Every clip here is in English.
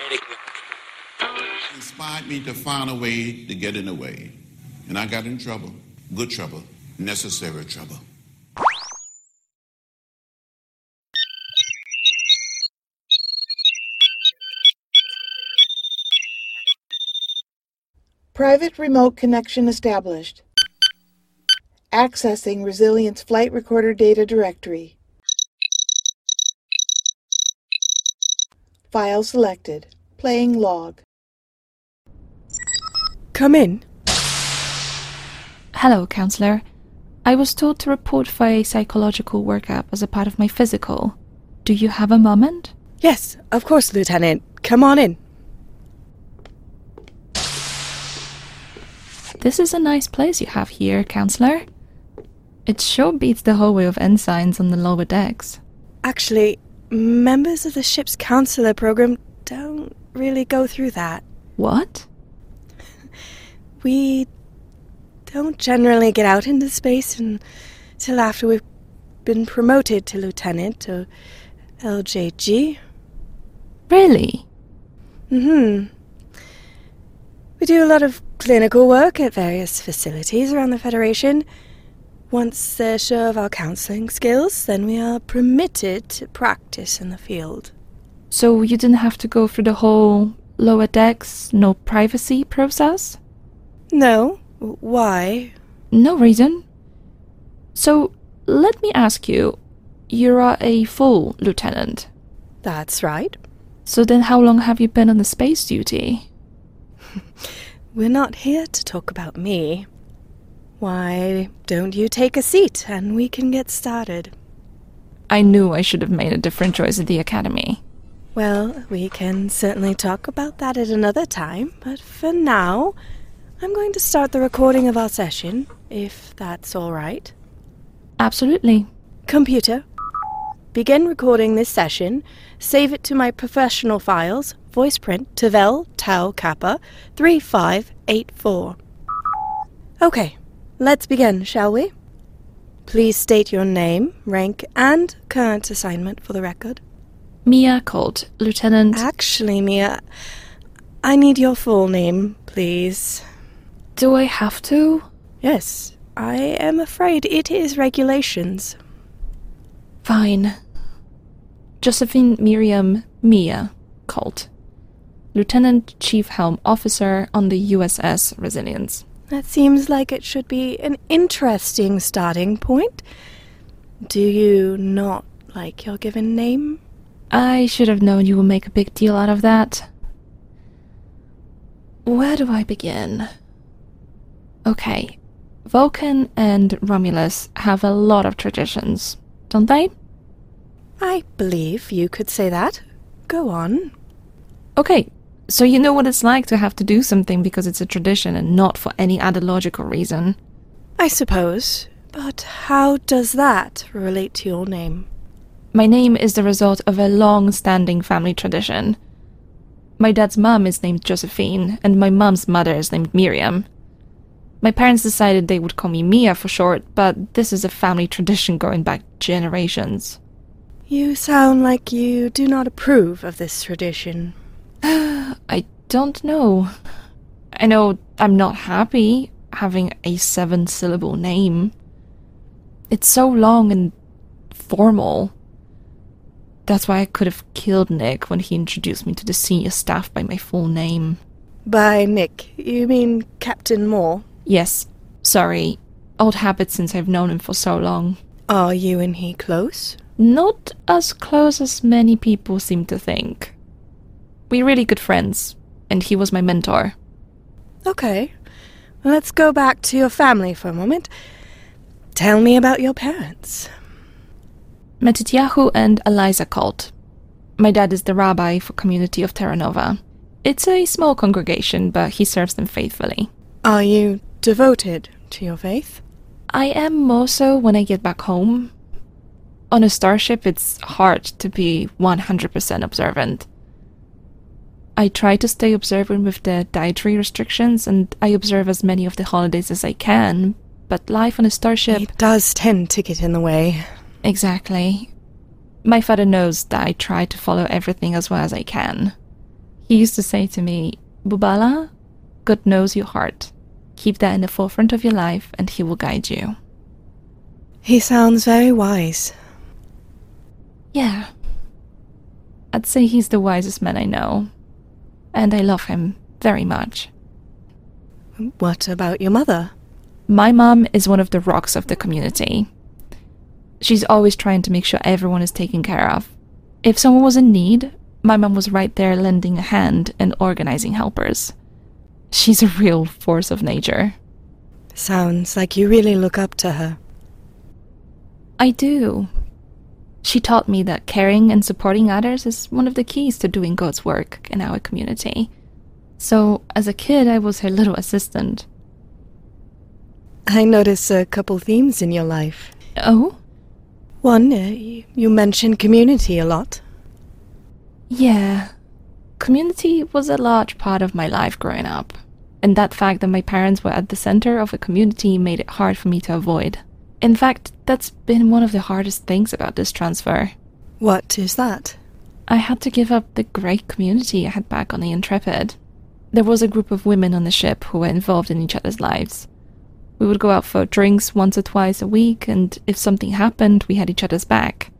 Inspired me to find a way to get in the way. And I got in trouble. Good trouble. Necessary trouble. Private remote connection established. Accessing Resilience Flight Recorder Data Directory. File selected. Playing log. Come in. Hello, Counselor. I was told to report for a psychological workup as a part of my physical. Do you have a moment? Yes, of course, Lieutenant. Come on in. This is a nice place you have here, Counselor. It sure beats the hallway of ensigns on the lower decks. Actually, members of the ship's counselor program don't really go through that. What? We don't generally get out into space until after we've been promoted to lieutenant or LJG. Really? We do a lot of clinical work at various facilities around the Federation. Once they're sure of our counseling skills, then we are permitted to practice in the field. So you didn't have to go through the whole lower decks, no privacy process? No. Why? No reason. So, let me ask you, you are a full lieutenant? That's right. So then how long have you been on the space duty? We're not here to talk about me. Why don't you take a seat and we can get started? I knew I should have made a different choice at the academy. Well, we can certainly talk about that at another time, but for now, I'm going to start the recording of our session, if that's all right. Absolutely. Computer, begin recording this session. Save it to my professional files, voice print, Tavel, Tau, Kappa, 3584. Okay, let's begin, shall we? Please state your name, rank, and current assignment for the record. Mia Colt, Lieutenant... Actually, Mia, I need your full name, please. Do I have to? Yes, I am afraid it is regulations. Fine. Josephine Miriam Mia Colt, Lieutenant Chief Helm Officer on the USS Resilience. That seems like it should be an interesting starting point. Do you not like your given name? I should have known you would make a big deal out of that. Where do I begin? Okay, Vulcan and Romulus have a lot of traditions, don't they? I believe you could say that. Go on. Okay, so you know what it's like to have to do something because it's a tradition and not for any other logical reason. I suppose, but how does that relate to your name? My name is the result of a long-standing family tradition. My dad's mum is named Josephine, and my mum's mother is named Miriam. My parents decided they would call me Mia for short, but this is a family tradition going back generations. You sound like you do not approve of this tradition. I don't know. I know I'm not happy having a 7-syllable name. It's so long and formal. That's why I could have killed Nick when he introduced me to the senior staff by my full name. By Nick, you mean Captain Moore? Yes, sorry. Old habit since I've known him for so long. Are you and he close? Not as close as many people seem to think. We're really good friends, and he was my mentor. Okay, let's go back to your family for a moment. Tell me about your parents. Matityahu and Eliza Colt. My dad is the rabbi for Community of Terra Nova. It's a small congregation, but he serves them faithfully. Are you devoted to your faith? I am more so when I get back home. On a starship, it's hard to be 100% observant. I try to stay observant with the dietary restrictions, and I observe as many of the holidays as I can, but life on a starship... It does tend to get in the way. Exactly. My father knows that I try to follow everything as well as I can. He used to say to me, Bubala, God knows your heart. Keep that in the forefront of your life and he will guide you. He sounds very wise. Yeah. I'd say he's the wisest man I know. And I love him very much. What about your mother? My mom is one of the rocks of the community. She's always trying to make sure everyone is taken care of. If someone was in need, my mom was right there lending a hand and organizing helpers. She's a real force of nature. Sounds like you really look up to her. I do. She taught me that caring and supporting others is one of the keys to doing God's work in our community. So, as a kid, I was her little assistant. I notice a couple themes in your life. Oh? One, you mentioned community a lot. Yeah. Community was a large part of my life growing up. And that fact that my parents were at the center of a community made it hard for me to avoid. In fact, that's been one of the hardest things about this transfer. What is that? I had to give up the great community I had back on the Intrepid. There was a group of women on the ship who were involved in each other's lives. We would go out for drinks once or twice a week, and if something happened, we had each other's back.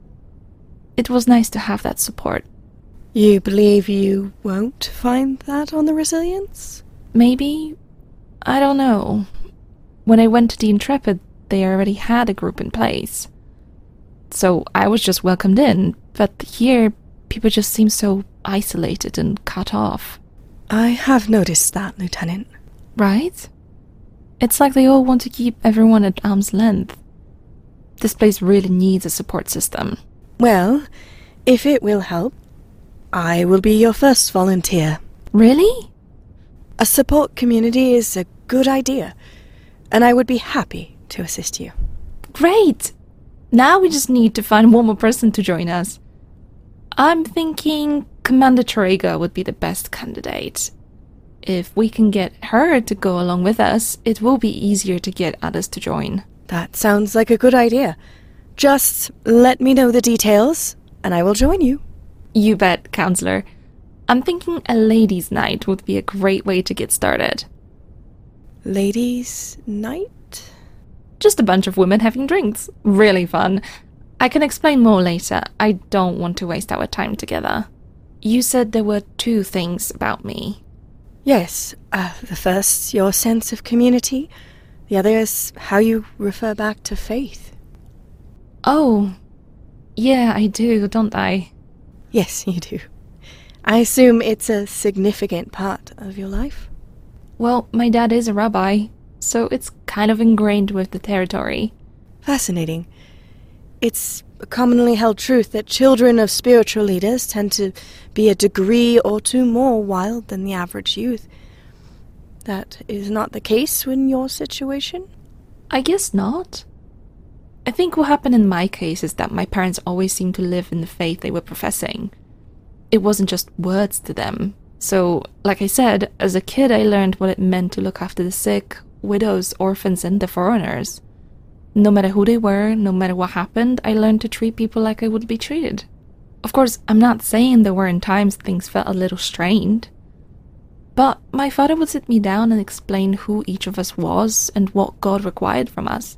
It was nice to have that support. You believe you won't find that on the Resilience? Maybe. I don't know. When I went to the Intrepid, they already had a group in place. So I was just welcomed in, but here, people just seem so isolated and cut off. I have noticed that, Lieutenant. Right? It's like they all want to keep everyone at arm's length. This place really needs a support system. Well, if it will help, I will be your first volunteer. Really? A support community is a good idea, and I would be happy to assist you. Great! Now we just need to find one more person to join us. I'm thinking Commander Torrega would be the best candidate. If we can get her to go along with us, it will be easier to get others to join. That sounds like a good idea. Just let me know the details, and I will join you. You bet, Counselor. I'm thinking a ladies' night would be a great way to get started. Ladies' night? Just a bunch of women having drinks. Really fun. I can explain more later. I don't want to waste our time together. You said there were 2 things about me. Yes. The first, your sense of community. The other is how you refer back to faith. Oh. Yeah, I do, don't I? Yes, you do. I assume it's a significant part of your life? Well, my dad is a rabbi, so it's kind of ingrained with the territory. Fascinating. It's a commonly held truth that children of spiritual leaders tend to be a degree or 2 more wild than the average youth. That is not the case in your situation? I guess not. I think what happened in my case is that my parents always seemed to live in the faith they were professing. It wasn't just words to them. So, like I said, as a kid I learned what it meant to look after the sick, widows, orphans, and the foreigners. No matter who they were, no matter what happened, I learned to treat people like I would be treated. Of course, I'm not saying there weren't times things felt a little strained. But my father would sit me down and explain who each of us was and what God required from us.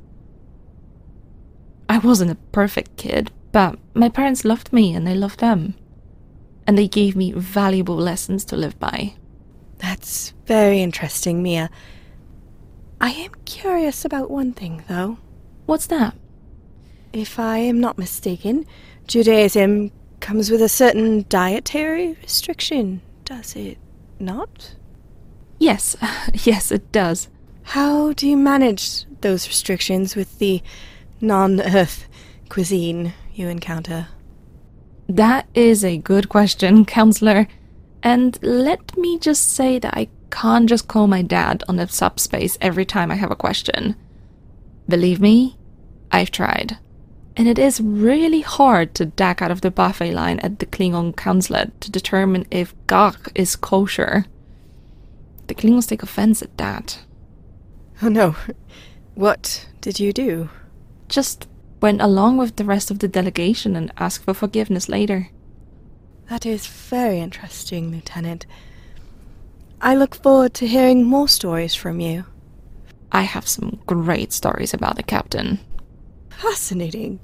I wasn't a perfect kid, but my parents loved me and I loved them. And they gave me valuable lessons to live by. That's very interesting, Mia. I am curious about one thing, though. What's that? If I am not mistaken, Judaism comes with a certain dietary restriction, does it not? Yes, yes, it does. How do you manage those restrictions with the non-Earth cuisine you encounter? That is a good question, Counselor. And let me just say that I can't just call my dad on the subspace every time I have a question. Believe me, I've tried. And it is really hard to duck out of the buffet line at the Klingon consulate to determine if gak is kosher. The Klingons take offense at that. Oh no. What did you do? Just went along with the rest of the delegation and asked for forgiveness later. That is very interesting, Lieutenant. I look forward to hearing more stories from you. I have some great stories about the captain. Fascinating.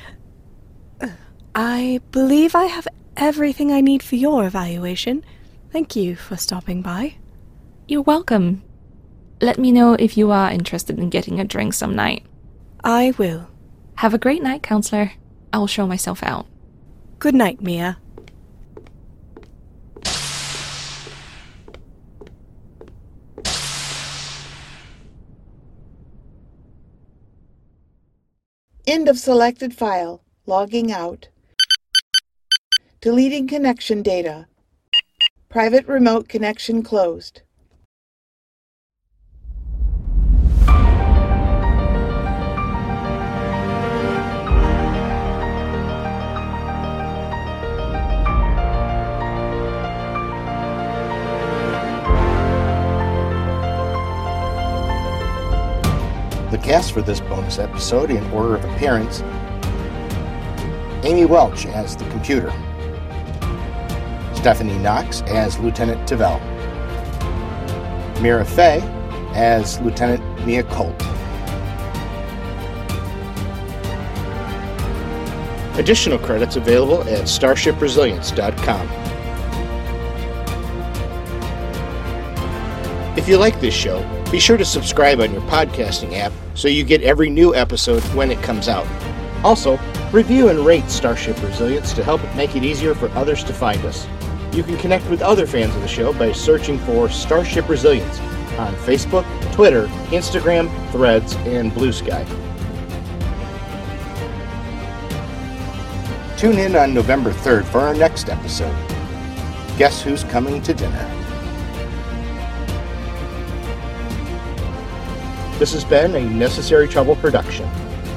I believe I have everything I need for your evaluation. Thank you for stopping by. You're welcome. Let me know if you are interested in getting a drink some night. I will. Have a great night, Counselor. I will show myself out. Good night, Mia. End of selected file. Logging out. Deleting connection data. Private remote connection closed. The cast for this bonus episode in order of appearance: Amy Welch as the computer, Stephanie Knox as Lieutenant Tavell, Mira Fey as Lieutenant Mia Colt. Additional credits available at StarshipResilience.com. If you like this show, be sure to subscribe on your podcasting app so you get every new episode when it comes out. Also, review and rate Starship Resilience to help make it easier for others to find us. You can connect with other fans of the show by searching for Starship Resilience on Facebook, Twitter, Instagram, Threads, and Blue Sky. Tune in on November 3rd for our next episode. Guess who's coming to dinner? This has been a Necessary Trouble production.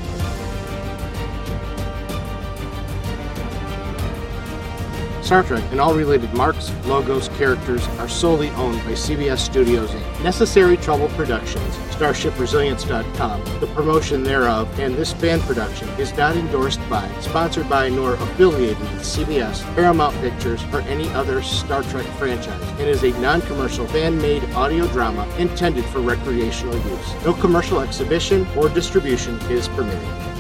Star Trek and all related marks, logos, characters are solely owned by CBS Studios Inc. Necessary Trouble Productions, StarshipResilience.com, the promotion thereof, and this band production is not endorsed by, sponsored by, nor affiliated with CBS, Paramount Pictures, or any other Star Trek franchise, and is a non-commercial fan-made audio drama intended for recreational use. No commercial exhibition or distribution is permitted.